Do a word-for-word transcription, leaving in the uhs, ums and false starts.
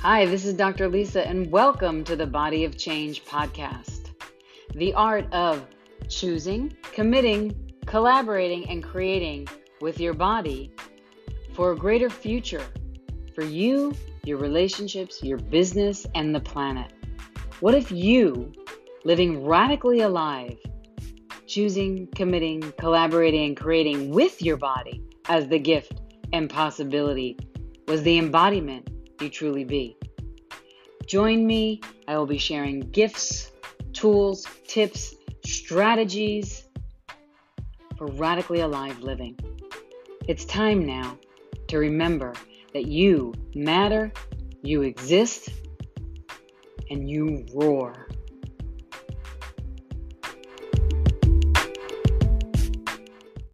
Hi, this is Doctor Lisa, and welcome to the Body of Change podcast. The art of choosing, committing, collaborating, and creating with your body for a greater future for you, your relationships, your business, and the planet. What if you, living radically alive, choosing, committing, collaborating, and creating with your body as the gift and possibility was the embodiment you truly be? Join me. I will be sharing gifts, tools, tips, strategies for radically alive living. It's time now to remember that you matter, you exist, and you roar.